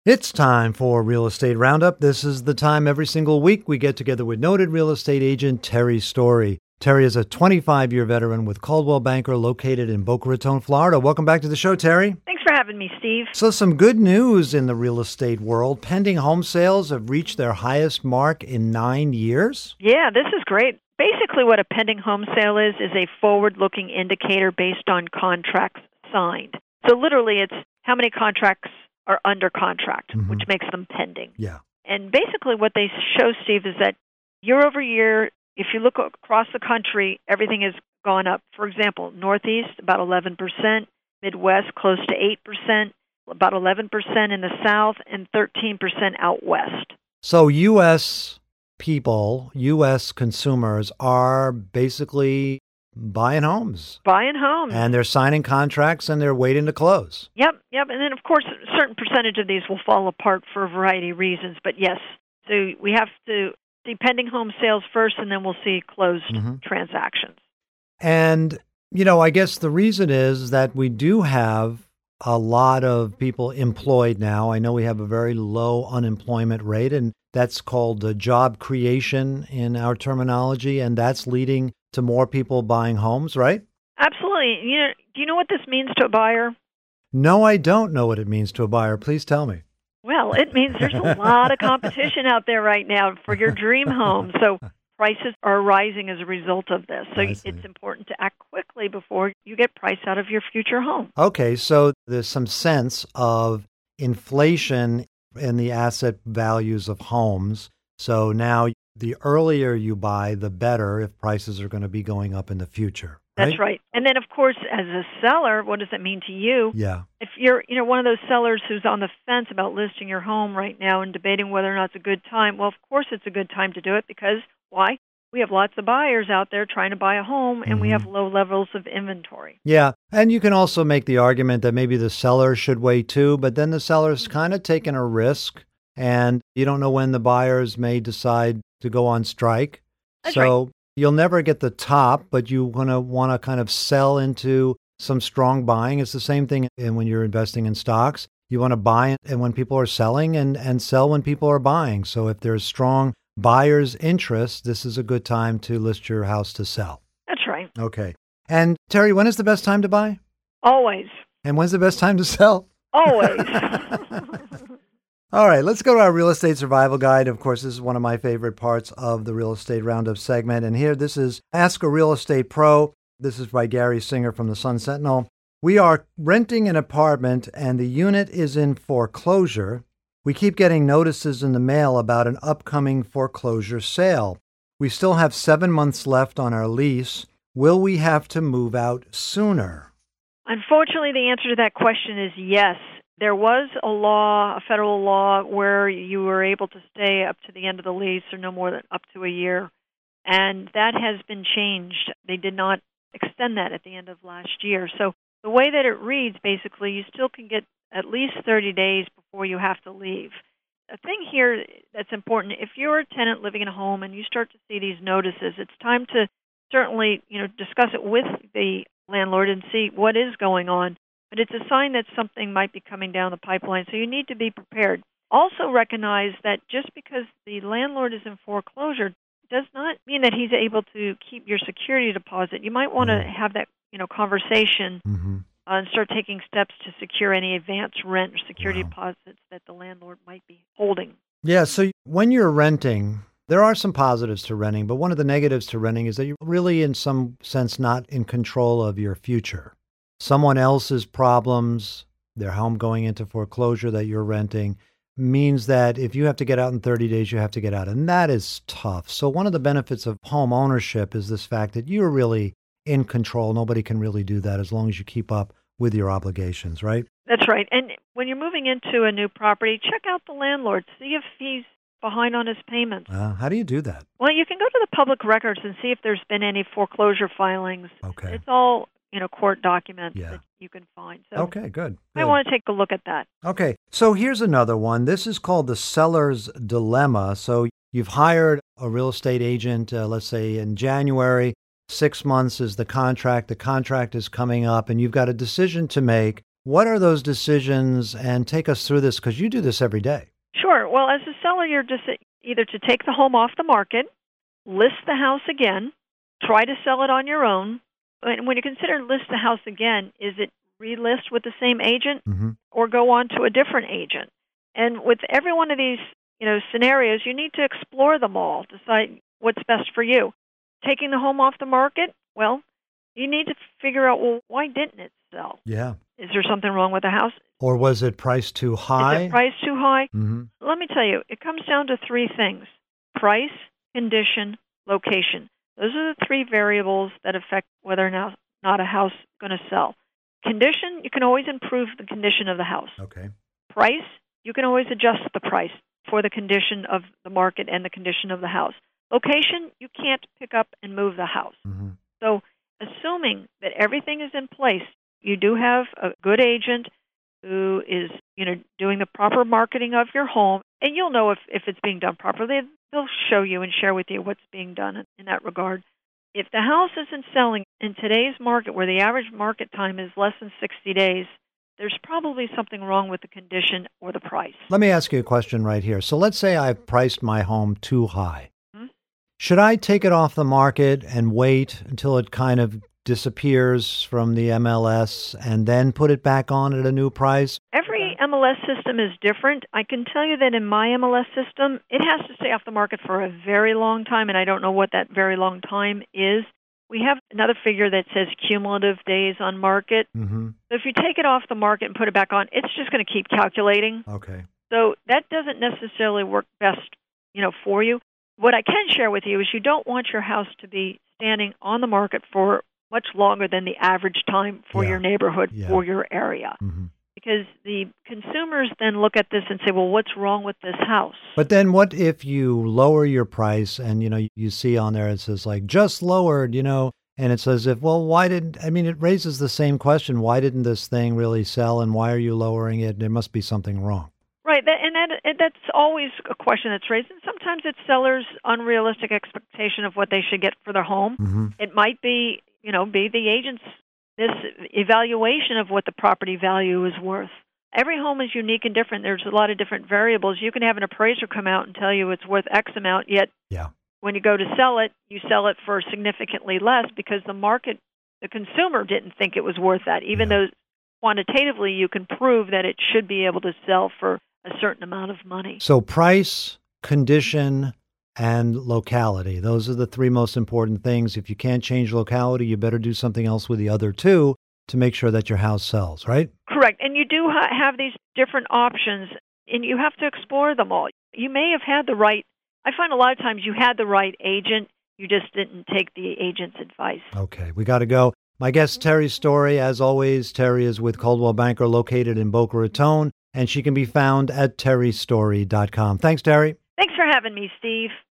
It's time for Real Estate Roundup. This is the time every single week we get together with noted real estate agent Terry Story. Terry is a 25-year veteran with Coldwell Banker located in Boca Raton, Florida. Welcome back to the show, Terry. Thanks for having me, Steve. So some good news in the real estate world. Pending home sales have reached their highest mark in 9 years. Yeah, this is great. Basically, what a pending home sale is a forward-looking indicator based on contracts signed. So literally, it's how many contracts are under contract, which makes them pending. Yeah. And basically what they show, Steve, is that year over year, if you look across the country, everything has gone up. For example, Northeast, about 11%, Midwest, close to 8%, about 11% in the South, and 13% out West. So U.S. people, U.S. consumers are basically buying homes. Buying homes. And they're signing contracts and they're waiting to close. Yep. And then, of course, a certain percentage of these will fall apart for a variety of reasons. But yes, so we have to see pending home sales first, and then we'll see closed transactions. And, you know, I guess the reason is that we do have a lot of people employed now. I know we have a very low unemployment rate, and that's called job creation in our terminology, and that's leading to more people buying homes, right? Absolutely. Do you know what this means to a buyer? No, I don't know what it means to a buyer. Please tell me. Well, it means there's a lot of competition out there right now for your dream home. So prices are rising as a result of this. So it's important to act quickly before you get price out of your future home. Okay, so there's some sense of inflation in the asset values of homes. So now the earlier you buy, the better if prices are going to be going up in the future. Right? That's right. And then, of course, as a seller, what does it mean to you? Yeah. If you're one of those sellers who's on the fence about listing your home right now and debating whether or not it's a good time, well, of course it's a good time to do it because, why? We have lots of buyers out there trying to buy a home, and we have low levels of inventory. Yeah, and you can also make the argument that maybe the seller should wait too, but then the seller's kind of taking a risk, and you don't know when the buyers may decide to go on strike. That's right. You'll never get the top, but you want to kind of sell into some strong buying. It's the same thing when you're investing in stocks. You want to buy and when people are selling and sell when people are buying. So if there's strong buyer's interest, this is a good time to list your house to sell. That's right. Okay. And Terry, when is the best time to buy? Always. And when's the best time to sell? Always. All right, let's go to our real estate survival guide. Of course, this is one of my favorite parts of the Real Estate Roundup segment. And here, this is Ask a Real Estate Pro. This is by Gary Singer from the Sun Sentinel. We are renting an apartment and the unit is in foreclosure. We keep getting notices in the mail about an upcoming foreclosure sale. We still have 7 months left on our lease. Will we have to move out sooner? Unfortunately, the answer to that question is yes. There was a federal law, where you were able to stay up to the end of the lease or no more than up to a year, and that has been changed. They did not extend that at the end of last year. So the way that it reads, basically, you still can get at least 30 days before you have to leave. A thing here that's important, if you're a tenant living in a home and you start to see these notices, it's time to certainly discuss it with the landlord and see what is going on. But it's a sign that something might be coming down the pipeline, so you need to be prepared. Also recognize that just because the landlord is in foreclosure does not mean that he's able to keep your security deposit. You might want to have that conversation and start taking steps to secure any advance rent or security deposits that the landlord might be holding. Yeah, so when you're renting, there are some positives to renting, but one of the negatives to renting is that you're really, in some sense, not in control of your future. Someone else's problems, their home going into foreclosure that you're renting, means that if you have to get out in 30 days, you have to get out. And that is tough. So one of the benefits of home ownership is this fact that you're really in control. Nobody can really do that as long as you keep up with your obligations, right? That's right. And when you're moving into a new property, check out the landlord. See if he's behind on his payments. How do you do that? Well, you can go to the public records and see if there's been any foreclosure filings. Okay. It's all court documents that you can find. So okay, good. I want to take a look at that. Okay, so here's another one. This is called the seller's dilemma. So you've hired a real estate agent, let's say in January. 6 months is the contract. The contract is coming up, and you've got a decision to make What are those decisions? And take us through this because you do this every day. Sure. Well, as a seller, you're just either to take the home off the market, list the house again, try to sell it on your own. And when you consider list the house again, is it relist with the same agent or go on to a different agent? And with every one of these, scenarios, you need to explore them all, decide what's best for you. Taking the home off the market, well, you need to figure out, well, why didn't it sell? Yeah. Is there something wrong with the house? Or was it priced too high? Is it priced too high? Mm-hmm. Let me tell you, it comes down to three things: price, condition, location. Those are the three variables that affect whether or not a house is going to sell. Condition, you can always improve the condition of the house. Okay. Price, you can always adjust the price for the condition of the market and the condition of the house. Location, you can't pick up and move the house. Mm-hmm. So assuming that everything is in place, you do have a good agent who is, doing the proper marketing of your home, and you'll know if it's being done properly. They'll show you and share with you what's being done in that regard. If the house isn't selling in today's market, where the average market time is less than 60 days, there's probably something wrong with the condition or the price. Let me ask you a question right here. So let's say I've priced my home too high. Should I take it off the market and wait until it kind of disappears from the MLS and then put it back on at a new price? Every MLS system is different. I can tell you that in my MLS system, it has to stay off the market for a very long time, and I don't know what that very long time is. We have another figure that says cumulative days on market. Mm-hmm. So if you take it off the market and put it back on, it's just going to keep calculating. Okay. So that doesn't necessarily work best, for you. What I can share with you is you don't want your house to be standing on the market for much longer than the average time for your neighborhood or your area. Mm-hmm. Because the consumers then look at this and say, well, what's wrong with this house? But then what if you lower your price and, you see on there it says like just lowered, and it's as if, well, it raises the same question. Why didn't this thing really sell and why are you lowering it? There must be something wrong. Right, and that's always a question that's raised. And sometimes it's sellers' unrealistic expectation of what they should get for their home. Mm-hmm. It might be, be the agent's this evaluation of what the property value is worth. Every home is unique and different. There's a lot of different variables. You can have an appraiser come out and tell you it's worth X amount, yet when you go to sell it, you sell it for significantly less because the consumer didn't think it was worth that, even though quantitatively you can prove that it should be able to sell for a certain amount of money. So price, condition, and locality. Those are the three most important things. If you can't change locality, you better do something else with the other two to make sure that your house sells, right? Correct. And you do have these different options, and you have to explore them all. You may have had I find a lot of times you had the right agent, you just didn't take the agent's advice. Okay, we got to go. My guest, Terry Story. As always, Terry is with Coldwell Banker located in Boca Raton, and she can be found at terrystory.com. Thanks, Terry. Thanks for having me, Steve.